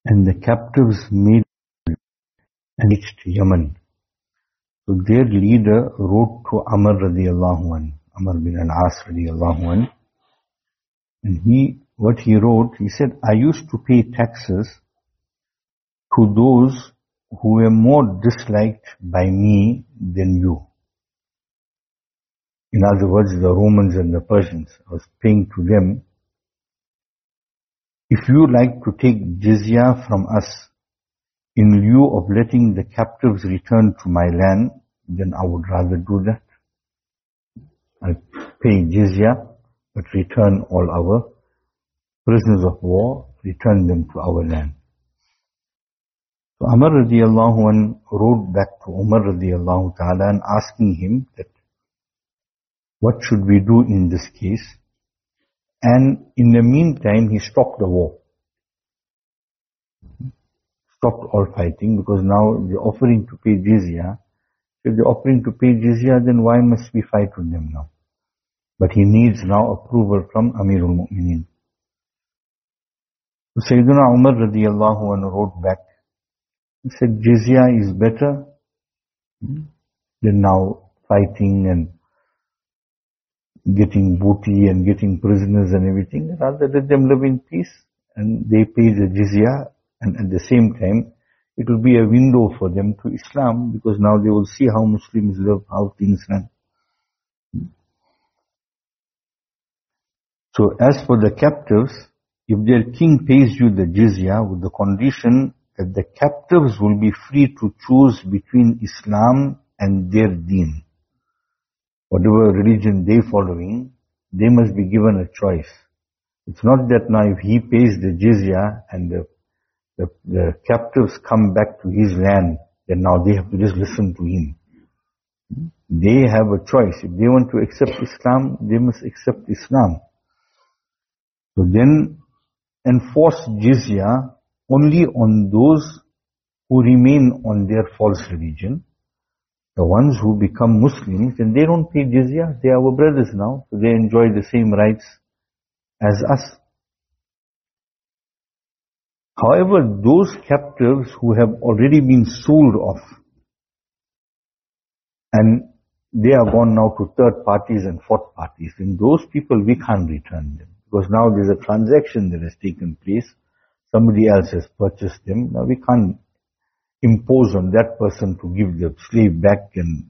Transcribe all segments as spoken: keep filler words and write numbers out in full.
and the captives made and reached Yemen. So their leader wrote to Amr radiallahu an, Amr bin al-As radiallahu an, and he, what he wrote, he said, I used to pay taxes to those who were more disliked by me than you. In other words, the Romans and the Persians. I was paying to them. If you like to take jizya from us in lieu of letting the captives return to my land, then I would rather do that. I pay jizya, but return all our prisoners of war, return them to our land. So Umar radiallahu anh wrote back to Umar radiallahu ta'ala and asking him that what should we do in this case? And in the meantime, he stopped the war. Stopped all fighting, because now they're offering to pay jizya. If they're offering to pay jizya, then why must we fight with them now? But he needs now approval from Amirul Mu'mineen. So Sayyidina Umar radiallahu anhu wrote back. He said, jizya is better than now fighting and getting booty and getting prisoners and everything. Rather let them live in peace and they pay the jizya, and at the same time it will be a window for them to Islam, because now they will see how Muslims live, how things run. So as for the captives, if their king pays you the jizya with the condition that the captives will be free to choose between Islam and their deen, whatever religion they following, they must be given a choice. It's not that now if he pays the jizya and the, the, the captives come back to his land, then now they have to just listen to him. They have a choice. If they want to accept Islam, they must accept Islam. So then enforce jizya only on those who remain on their false religion. The ones who become Muslims, and they don't pay jizya, they are our brothers now, so they enjoy the same rights as us. However, those captives who have already been sold off, and they are gone now to third parties and fourth parties, and those people we can't return them, because now there's a transaction that has taken place, somebody else has purchased them, now we can't impose on that person to give the slave back. And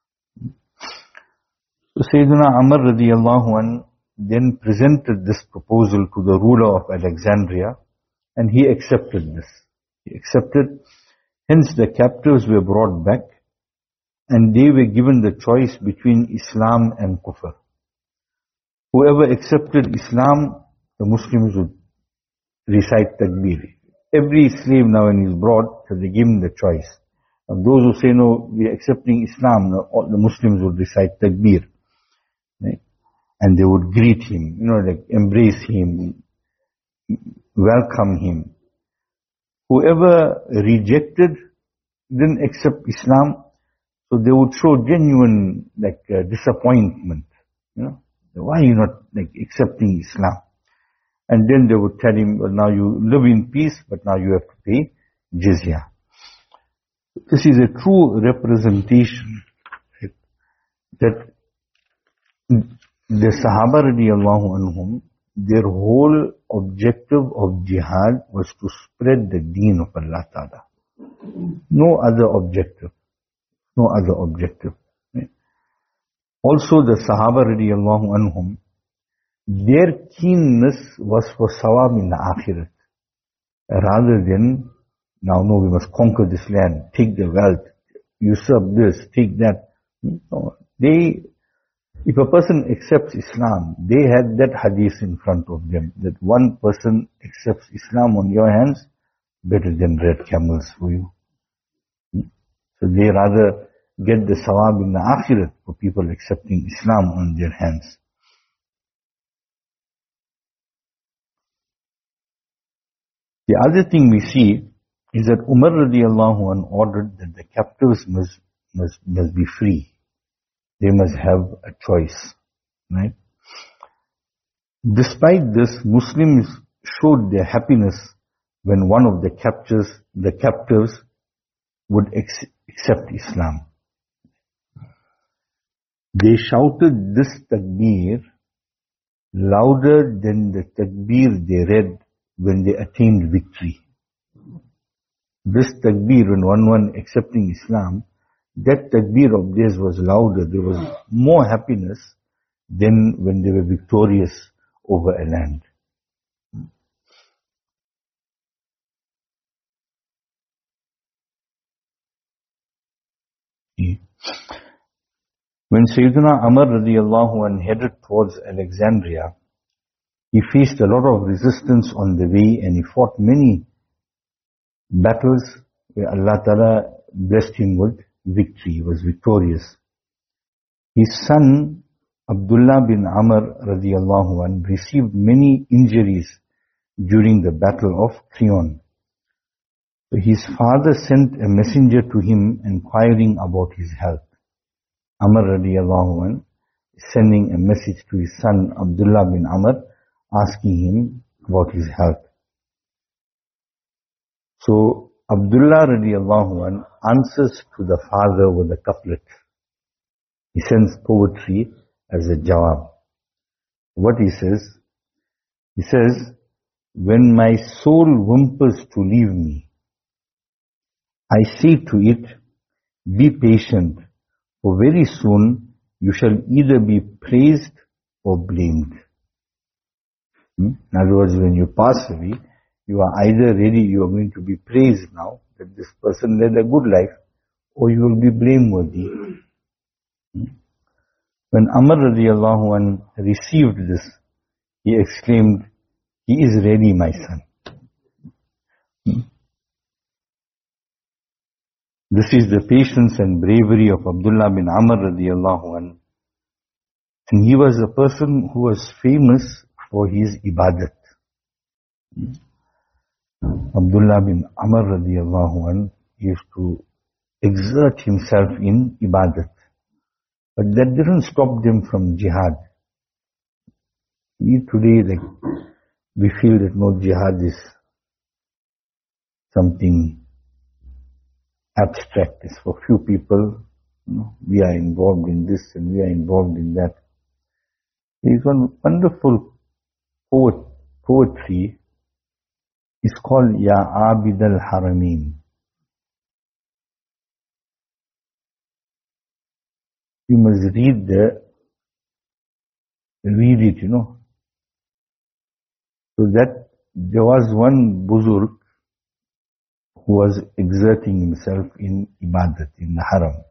so Sayyidina Amr radiallahu anh then presented this proposal to the ruler of Alexandria, and he accepted this. He accepted. Hence the captives were brought back, and they were given the choice between Islam and Kufr. Whoever accepted Islam, the Muslims would recite Takbir. Every slave now when he's brought, so they give him the choice. And those who say, no, we are accepting Islam, all the Muslims would recite Takbir. Right? And they would greet him, you know, like embrace him, welcome him. Whoever rejected, didn't accept Islam, so they would show genuine like uh, disappointment. You know, why are you not like accepting Islam? And then they would tell him, well, now you live in peace, but now you have to pay jizya. This is a true representation, right, that the Sahaba radiallahu anhum, their whole objective of jihad was to spread the deen of Allah Ta'ala. No other objective. No other objective. Right? Also the Sahaba radiallahu anhum, their keenness was for sawab in the akhirat, rather than, now no, we must conquer this land, take the wealth, usurp this, take that. No, they, if a person accepts Islam, they had that hadith in front of them, that one person accepts Islam on your hands, better than red camels for you. So they rather get the sawab in the akhirat for people accepting Islam on their hands. The other thing we see is that Umar radiallahu anh ordered that the captives must, must, must be free. They must have a choice, right? Despite this, Muslims showed their happiness when one of the captors, the captives would ex- accept Islam. They shouted this takbir louder than the takbir they read when they attained victory. This takbir, when one one accepting Islam, that takbir of theirs was louder. There was more happiness than when they were victorious over a land. When Sayyidina Amr radiallahu anh headed towards Alexandria, he faced a lot of resistance on the way and he fought many battles where Allah Ta'ala blessed him with victory. He was victorious. His son Abdullah bin Amr radiallahu anh received many injuries during the battle of Creon. So his father sent a messenger to him inquiring about his health. Amr radiallahu anh sending a message to his son Abdullah bin Amr asking him about his health. So Abdullah radiallahu anh answers to the father with a couplet. He sends poetry as a jawab. What he says? He says, when my soul whimpers to leave me, I say to it, be patient, for very soon you shall either be praised or blamed. Hmm? In other words, when you pass away, you are either ready, you are going to be praised now, that this person led a good life, or you will be blameworthy. Hmm? When Amr radiallahu anh received this, he exclaimed, he is ready, my son. Hmm? This is the patience and bravery of Abdullah bin Amr radiallahu anh. And he was a person who was famous for his ibadat. Abdullah bin Amr radiallahu anh used to exert himself in ibadat. But that didn't stop them from jihad. We today, like, we feel that no, jihad is something abstract. It's for few people. You know, we are involved in this and we are involved in that. There is one wonderful poet, poetry. It's called Ya Abid al-Haramain. You must read the, read it, you know. So that there was one Buzurg who was exerting himself in ibadat, in the haram.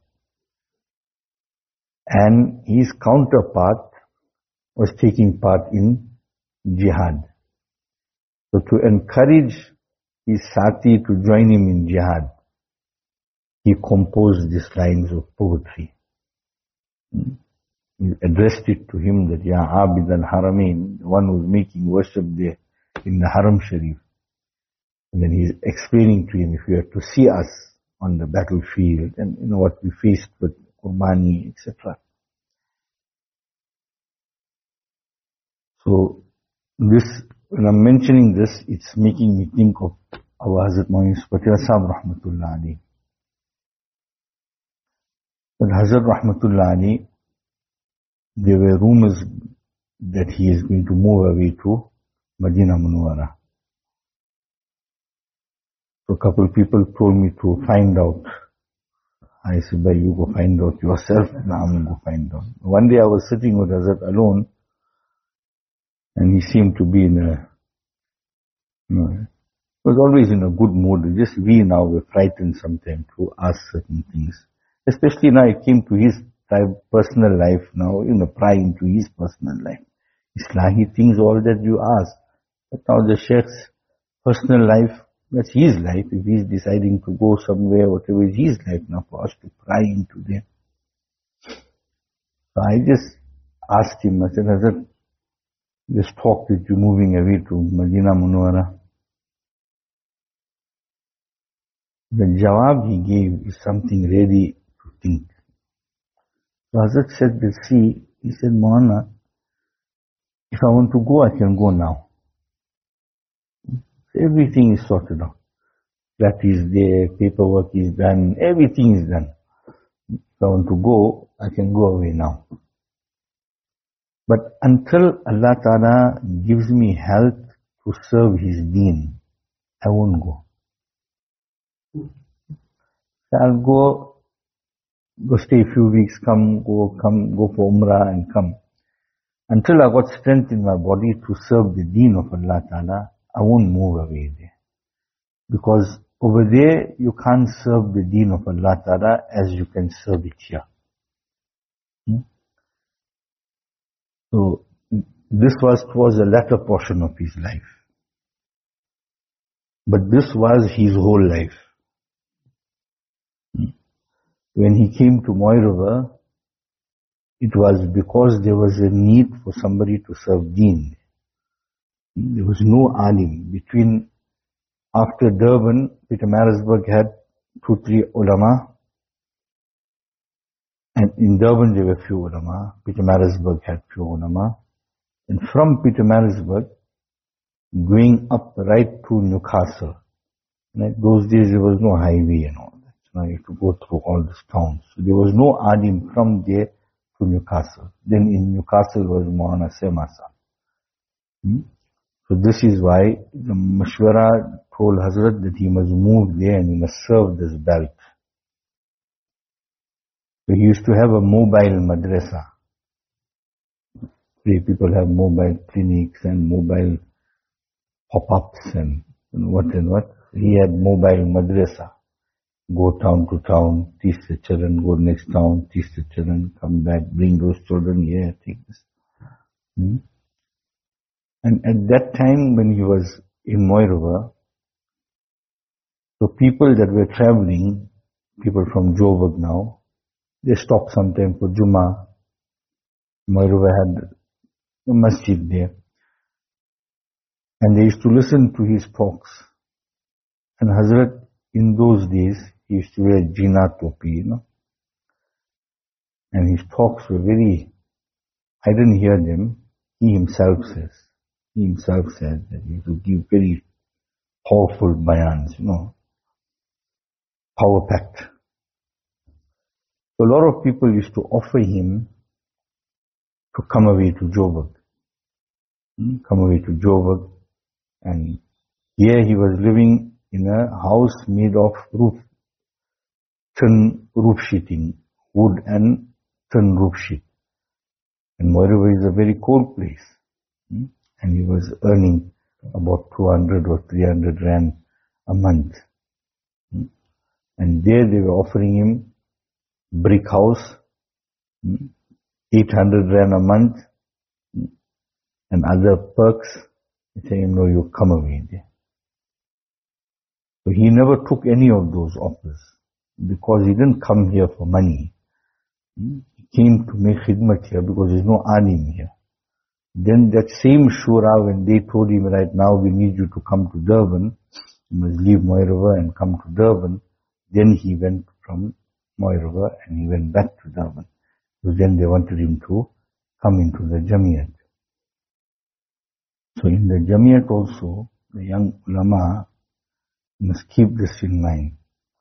And his counterpart was taking part in jihad. So to encourage his sati to join him in jihad, he composed these lines of poetry. He addressed it to him that, Ya Abid al-Haramain, the one who is making worship there in the Haram Sharif. And then he's explaining to him, if you have to see us on the battlefield and you know what we faced with Qurbani, et cetera. So this, when I'm mentioning this, it's making me think of our Hazrat Maulana Yusuf Patel Sahib Rahmatullah Ali. But Hazrat Rahmatullah Ali, there were rumors that he is going to move away to Madinah Munawwara. So a couple of people told me to find out. I said, "Bhai, you go find out yourself." Now I'm going to go find out. One day I was sitting with Hazrat alone, and he seemed to be in a, you know, he was always in a good mood. Just we now were frightened sometimes to ask certain things. Especially now it came to his personal life now, you know, prying into his personal life. Islahi things, all that you ask. But now the Sheikh's personal life, that's his life. If he's deciding to go somewhere, whatever is his life now, for us to pry into them. So I just asked him, I said, Hazrat, this talk that you're moving away to Madinah Munawwara, the jawab he gave is something really to think. So Hazrat said, that, see, he said, Maulana, if I want to go, I can go now. Everything is sorted out. That is there, paperwork is done, everything is done. If I want to go, I can go away now. But until Allah Ta'ala gives me health to serve His deen, I won't go. I'll go, go stay a few weeks, come, go, come, go for Umrah and come. Until I got strength in my body to serve the deen of Allah Ta'ala, I won't move away there. Because over there, you can't serve the deen of Allah Ta'ala as you can serve it here. Hmm? So, this was towards the latter portion of his life. But this was his whole life. Hmm? When he came to Moirova, it was because there was a need for somebody to serve deen. There was no alim. Between, after Durban, Pietermaritzburg had two, three ulama. And in Durban there were few ulama. Pietermaritzburg had few ulama. And from Pietermaritzburg, going up right to Newcastle. Right? Those days there was no highway and all that. So now you have to go through all these towns. So there was no alim from there to Newcastle. Then in Newcastle was Maulana Semasa. Hmm? So this is why the Mashwara told Hazrat that he must move there and he must serve this belt. So he used to have a mobile madrasa. Three people have mobile clinics and mobile pop-ups and what and what. He had mobile madrasa. Go town to town, teach the children, go next town, teach the children, come back, bring those children here, take this. Hmm? And at that time when he was in Moirova, so people that were traveling, people from Joburg now, they stopped sometime for Jummah. Moirova had a masjid there. And they used to listen to his talks. And Hazrat, in those days, he used to wear Jina topi, you know. And his talks were very, I didn't hear them, he himself says. He himself said that he would give very powerful bayans, you know, power-packed. So a lot of people used to offer him to come away to Joburg. Hmm? Come away to Joburg. And here he was living in a house made of roof, tin roof sheeting, wood and tin roof sheet. And Moirova is a very cold place. Hmm? And he was earning about two hundred or three hundred rand a month. Hmm? And there they were offering him brick house, hmm? eight hundred rand a month, hmm? and other perks. They say, no, you come away there. So he never took any of those offers because he didn't come here for money. Hmm? He came to make khidmat here because there's no alim here. Then that same shura, when they told him, right now we need you to come to Durban, you must leave Moirova and come to Durban, then he went from Moirova and he went back to Durban. So then they wanted him to come into the Jamiyat. So in the Jamiyat also, the young ulama must keep this in mind.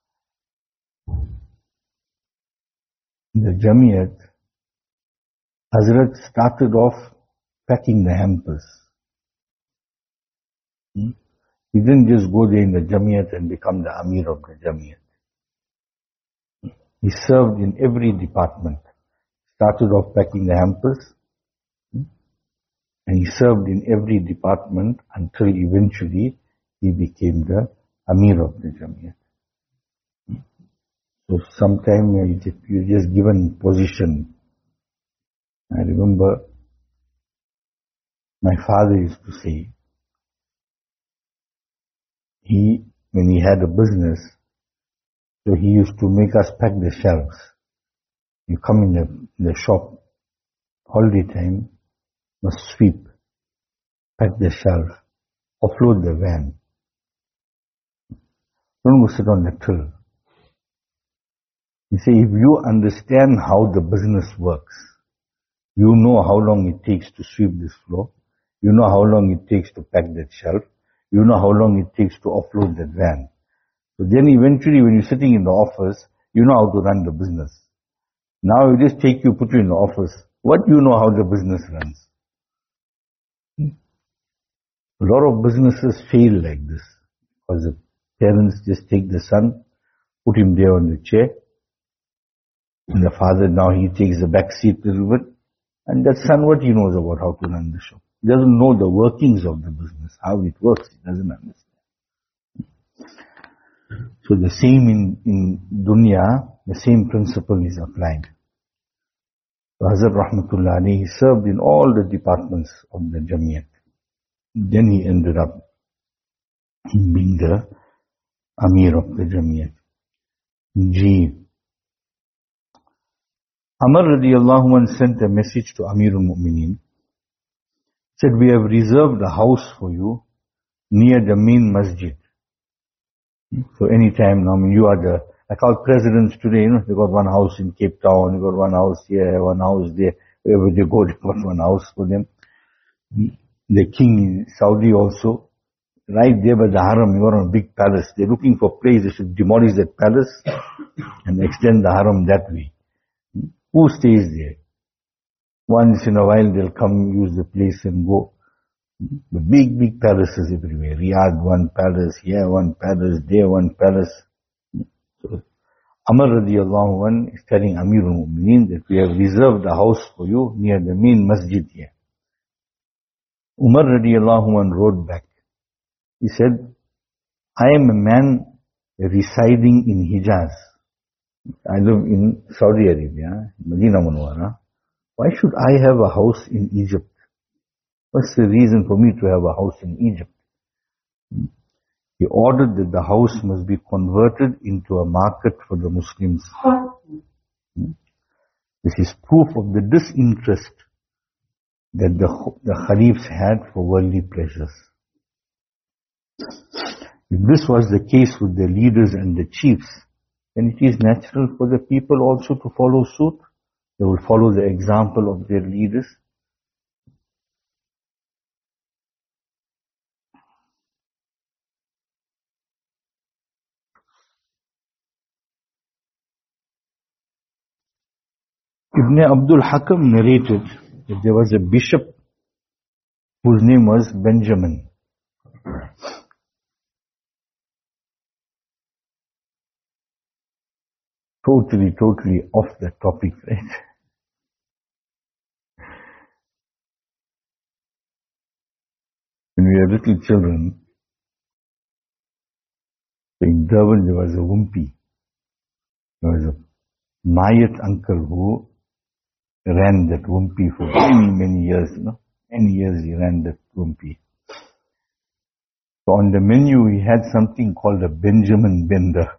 In the Jamiyat, Hazrat started off packing the hampers. Hmm? He didn't just go there in the Jamiyat and become the Amir of the Jamiyat. He served in every department. Started off packing the hampers, hmm? and he served in every department until eventually he became the Amir of the Jamiyat. Hmm? So sometime you're just given position. I remember my father used to say, he, when he had a business, so he used to make us pack the shelves. You come in the, in the shop, holiday time, must sweep, pack the shelf, offload the van. Don't go sit on the till. You say, if you understand how the business works, you know how long it takes to sweep this floor, you know how long it takes to pack that shelf, you know how long it takes to offload that van. So then eventually when you're sitting in the office, you know how to run the business. Now we just take you, put you in the office. What do you know how the business runs? A lot of businesses fail like this because the parents just take the son, put him there on the chair, and the father now he takes the back seat a little bit, and that son, what he knows about how to run the shop? He doesn't know the workings of the business, how it works. He doesn't understand. So the same in, in dunya, the same principle is applied. So Hazrat Rahmatullah Ali, he served in all the departments of the Jamiyat. Then he ended up being the Amir of the Jamiyat. G. Amr radiallahu anh sent a message to Amirul Mu'mineen. Said, we have reserved a house for you near the main masjid. So any time now, I mean, you are the, like our presidents today, you know, they got one house in Cape Town, they got one house here, one house there. Wherever they go, they got one house for them. The king in Saudi also, right there by the Haram, you got a big palace. They're looking for place, they should demolish that palace and extend the Haram that way. Who stays there? Once in a while they'll come use the place and go. The big, big palaces everywhere. Riyadh, one palace, here one palace, there one palace. So, Amr radiallahu anh is telling Amirul Mu'mineen that we have reserved a house for you near the main masjid here. Umar radiallahu anh wrote back. He said, I am a man residing in Hijaz. I live in Saudi Arabia, Medina Munawwara. Why should I have a house in Egypt? What's the reason for me to have a house in Egypt? He ordered that the house must be converted into a market for the Muslims. This is proof of the disinterest that the, the Khalifs had for worldly pleasures. If this was the case with the leaders and the chiefs, then it is natural for the people also to follow suit. They will follow the example of their leaders. Ibn Abdul Hakam narrated that there was a bishop whose name was Benjamin. Totally, totally off the topic, right? When we were little children, in Durban there was a Wumpy. There was a Mayat uncle who ran that Wumpy for many, many years, you know. Many years he ran that Wumpy. So on the menu he had something called a Benjamin Bender.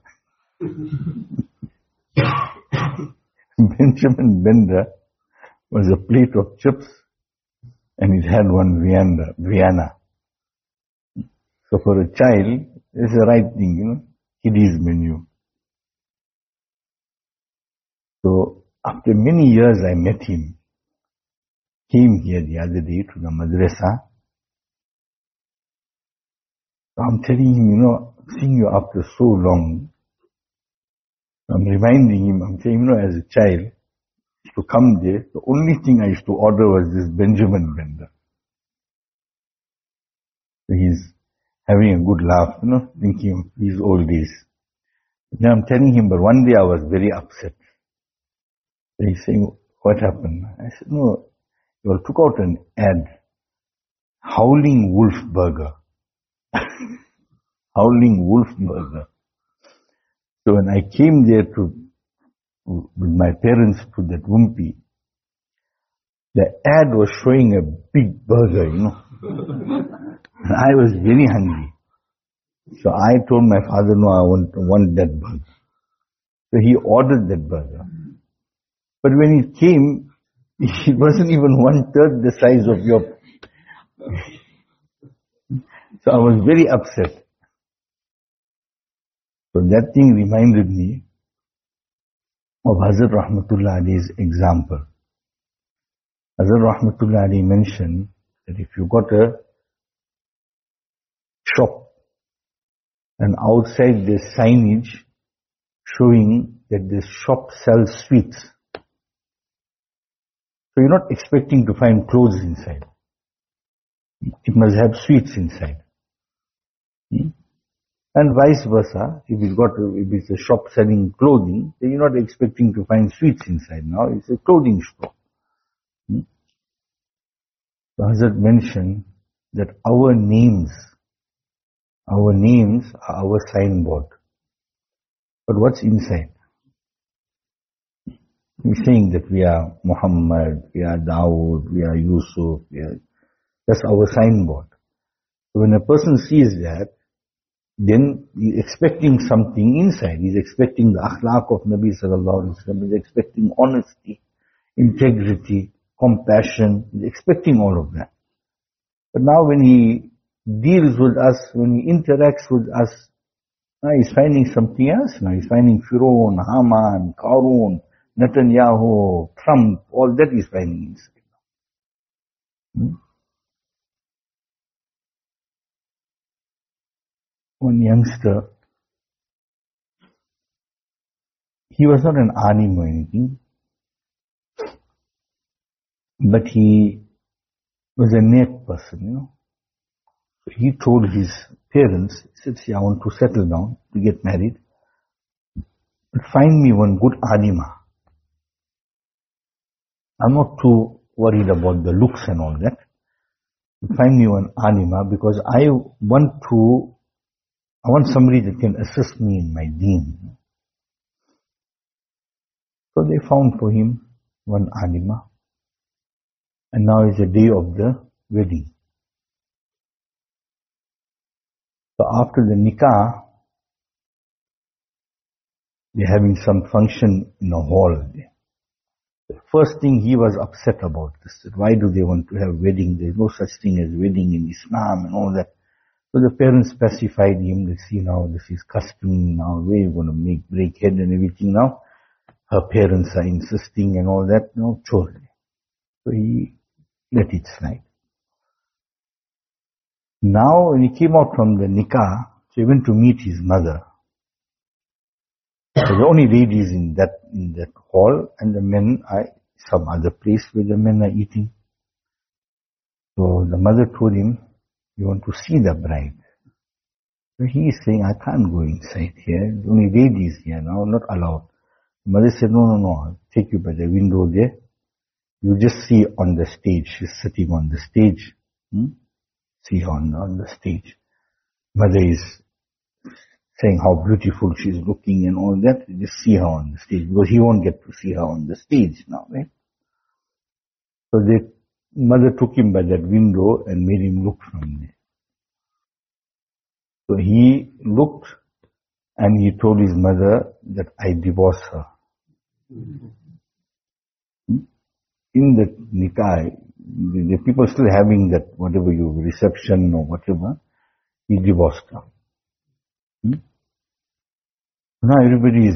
Benjamin Bender was a plate of chips and it had one Vienna. Vienna. So for a child, it's the right thing, you know, kiddies menu. So after many years I met him. Came here the other day to the madrasa. So I'm telling him, you know, seeing you after so long, I'm reminding him, I'm saying, you know, as a child, to come there, the only thing I used to order was this Benjamin Bender. So he's having a good laugh, you know, thinking of his old days. Then I'm telling him, but one day I was very upset. So he's saying, what happened? I said, no, you all took out an ad, Howling Wolf Burger. Howling Wolf Burger. So when I came there to, with my parents to that Wumpy, the ad was showing a big burger, you know. And I was very hungry. So I told my father, no, I want, want that burger. So he ordered that burger. But when it came, it wasn't even one third the size of your... So I was very upset. So that thing reminded me of Hazrat Rahmatullah Ali's example. Hazrat Rahmatullah Ali mentioned that if you got a shop. And outside there's signage showing that this shop sells sweets. So you're not expecting to find clothes inside. It must have sweets inside. Hmm? And vice versa. If it's got, if it's a shop selling clothing, then you're not expecting to find sweets inside. Now it's a clothing store. Hmm? So Hazrat mentioned that our names, our names are our signboard. But what's inside? We're saying that we are Muhammad, we are Dawood, we are Yusuf, we are, that's our signboard. So when a person sees that, then he's expecting something inside. He's expecting the akhlaq of Nabi sallallahu alaihi wasallam. He's expecting honesty, integrity, compassion. He's expecting all of that. But now when he deals with us, when he interacts with us, now he's finding something else. Now he's finding Firaun, Haman, Qarun, Netanyahu, Trump, all that he's finding inside. Hmm? One youngster, he was not an alim or anything, but he was a neck person, you know. So he told his parents, he said, see, I want to settle down, to get married, but find me one good alima. I'm not too worried about the looks and all that. Find me one alima because I want to I want somebody that can assist me in my deen. So they found for him one alima. And now is the day of the wedding. So after the nikah, they're having some function in a hall there. The first thing he was upset about this, that why do they want to have wedding? There's no such thing as wedding in Islam and all that. So the parents pacified him, they see now this is custom, now we're going to make break head and everything now. Her parents are insisting and all that, no, sure. So he let it slide. Now when he came out from the nikah, so he went to meet his mother. So the only ladies in that, in that hall and the men are some other place where the men are eating. So the mother told him, you want to see the bride. So he is saying, I can't go inside here. There's only ladies here now, not allowed. The mother said, no, no, no, I'll take you by the window there. You just see on the stage. She's sitting on the stage. Hmm? See her on, on the stage. Mother is saying how beautiful she's looking and all that. You just see her on the stage because he won't get to see her on the stage now, right? So the mother took him by that window and made him look from there. So he looked and he told his mother that I divorce her. In the nikah, the, the people still having that whatever you reception or whatever, he divorced her. Hmm? Now everybody is.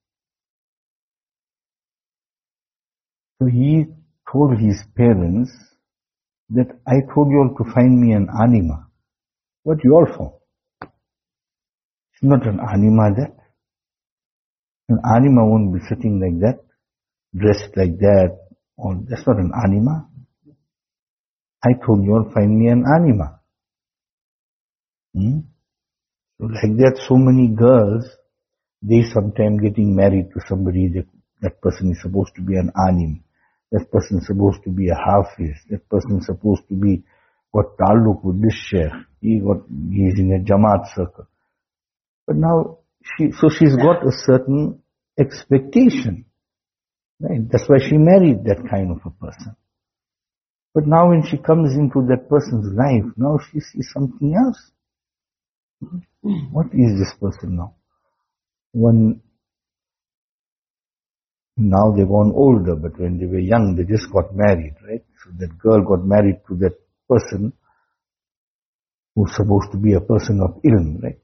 So he told his parents that I told you all to find me an anima. What you all for? It's not an anima that. An anima won't be sitting like that, dressed like that. Or that's not an anima. I told you all find me an anima. Hmm? So like that, so many girls, they sometimes getting married to somebody that that person is supposed to be an alim. That person is supposed to be a hafiz. That person is supposed to be got taluk with this sheikh. He got he's in a jamaat circle. But now she so she's got a certain expectation. Right? That's why she married that kind of a person. But now when she comes into that person's life, now she sees something else. What is this person now? When now they've gone older, but when they were young, they just got married, right? So that girl got married to that person who's supposed to be a person of ilm, right?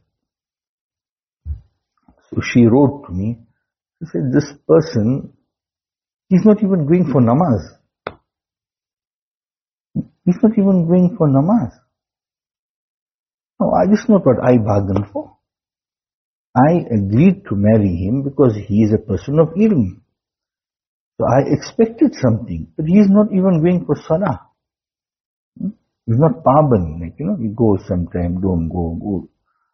So she wrote to me, she said, this person, he's not even going for namaz. He's not even going for namaz. No, this is not what I bargained for. I agreed to marry him because he is a person of ilm. So I expected something, but he is not even going for salah. Hmm? He's not paban, like, you know, you go sometime, don't go, go.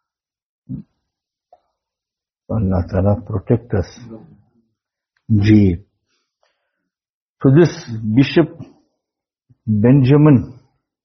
Allah Ta'ala protect us. Ji. So this Bishop Benjamin,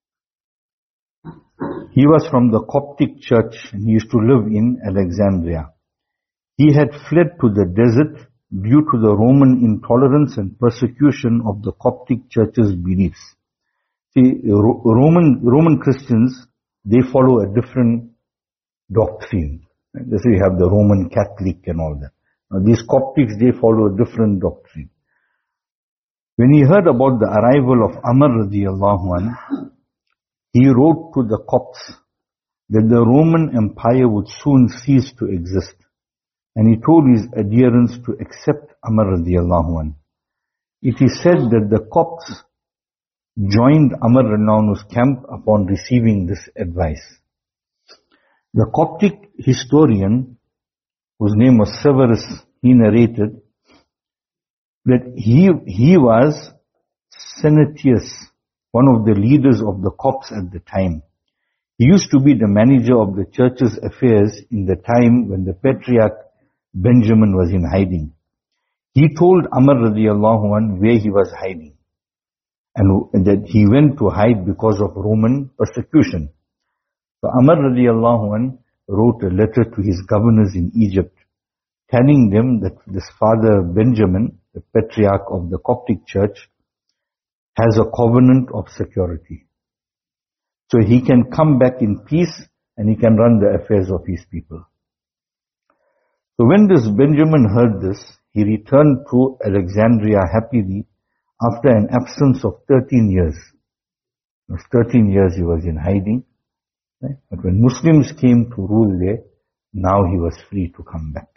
he was from the Coptic church and he used to live in Alexandria. He had fled to the desert due to the Roman intolerance and persecution of the Coptic church's beliefs. See, Roman, Roman Christians, they follow a different doctrine. That's why you have the Roman Catholic and all that. Now, these Coptics, they follow a different doctrine. When he heard about the arrival of Amr radiallahu anh, he wrote to the Copts that the Roman Empire would soon cease to exist. And he told his adherents to accept Amr radiallahu anh. It is said that the Copts joined Amr radiallahu anhu's camp upon receiving this advice. The Coptic historian, whose name was Severus, he narrated that he, he was Senetius, one of the leaders of the Copts at the time. He used to be the manager of the church's affairs in the time when the Patriarch Benjamin was in hiding. He told Amr radiallahu anh where he was hiding and that he went to hide because of Roman persecution. So Amr radiallahu anh wrote a letter to his governors in Egypt, telling them that this father Benjamin, the patriarch of the Coptic church, has a covenant of security. So he can come back in peace and he can run the affairs of his people. So when this Benjamin heard this, he returned to Alexandria happily after an absence of thirteen years. It was thirteen years he was in hiding. Right? But when Muslims came to rule there, now he was free to come back.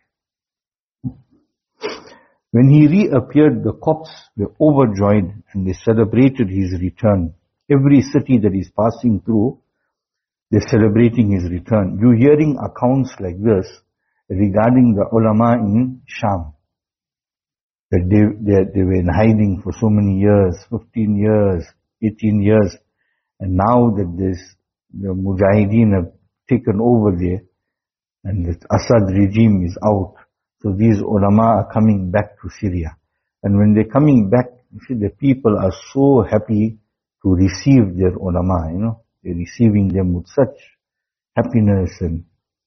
When he reappeared, the Copts were overjoyed and they celebrated his return. Every city that he's passing through, they're celebrating his return. You're hearing accounts like this regarding the ulama in Sham. That they, they, they were in hiding for so many years, fifteen years, eighteen years. And now that this, the Mujahideen have taken over there and the Assad regime is out, so these ulama are coming back to Syria. And when they're coming back, you see, the people are so happy to receive their ulama, you know. They're receiving them with such happiness. And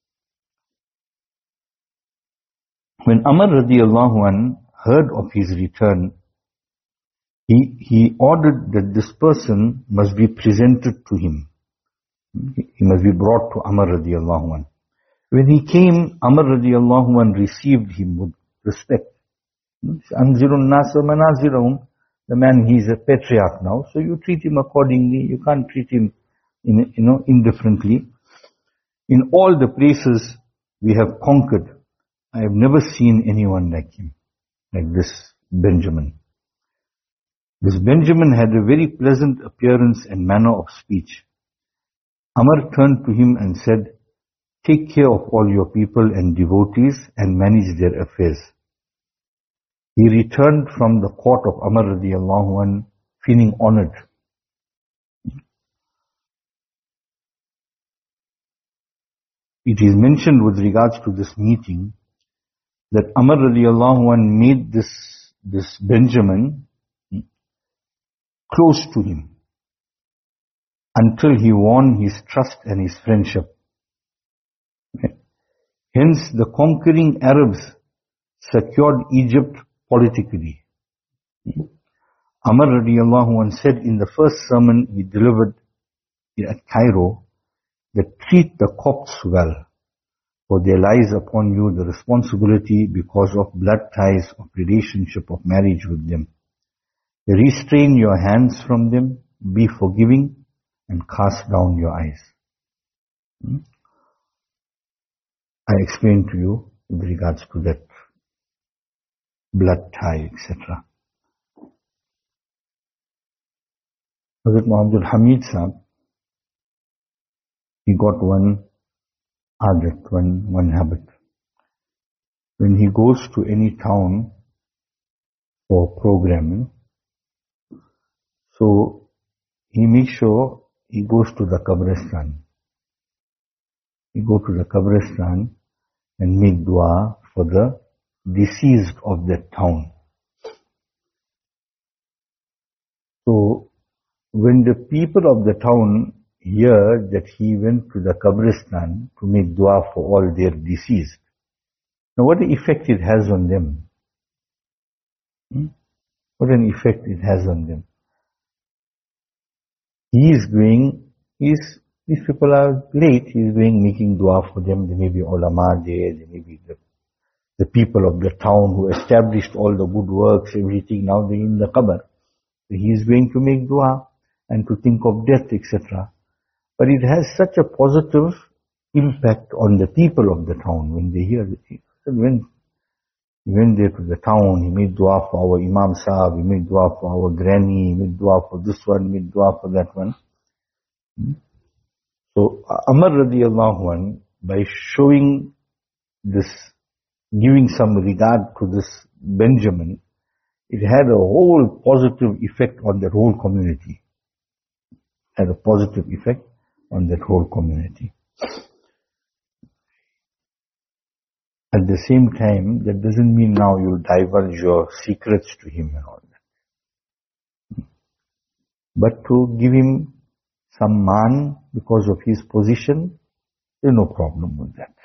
when Amr radiallahu anh heard of his return, he, he ordered that this person must be presented to him. He must be brought to Amr radiallahu anh. When he came, Amr radiallahu anh received him with respect. Anzirun nasa manazirahum. The man, he is a patriarch now, so you treat him accordingly. You can't treat him, in, you know, indifferently. In all the places we have conquered, I have never seen anyone like him, like this Benjamin. This Benjamin had a very pleasant appearance and manner of speech. Amr turned to him and said, "Take care of all your people and devotees and manage their affairs." He returned from the court of Amr radiallahu anh feeling honored. It is mentioned with regards to this meeting that Amr radiallahu anh made this, this Benjamin close to him until he won his trust and his friendship. Hence the conquering Arabs secured Egypt politically. Amr radiallahu anh said in the first sermon he delivered at Cairo that treat the Copts well, for there lies upon you the responsibility because of blood ties of relationship of marriage with them. Restrain your hands from them, be forgiving, and cast down your eyes. Hmm? I explained to you with regards to that blood tie, et cetera. Hazrat Muhammad Hamid Sahib, he got one adat, one, one habit. When he goes to any town for programming, so he makes sure he goes to the Qabristan. He go to the Qabristan and make dua for the deceased of that town. So when the people of the town hear that he went to the Qabristan to make dua for all their deceased, now what an effect it has on them. Hmm? What an effect it has on them. He is going, he is, these people are late, he is going making dua for them. There may be ulama there, there may be the, the people of the town who established all the good works, everything, now they're in the qabr. So he is going to make dua and to think of death, et cetera. But it has such a positive impact on the people of the town when they hear it. When he went there to the town, he made dua for our Imam Sahib, he made dua for our granny, he made dua for this one, he made dua for that one. Hmm? So Umar radiallahu anhu, by showing this, giving some regard to this Benjamin, it had a whole positive effect on that whole community. Had a positive effect on that whole community. At the same time, that doesn't mean now you'll divulge your secrets to him and all that. But to give him some man because of his position, there's no problem with that.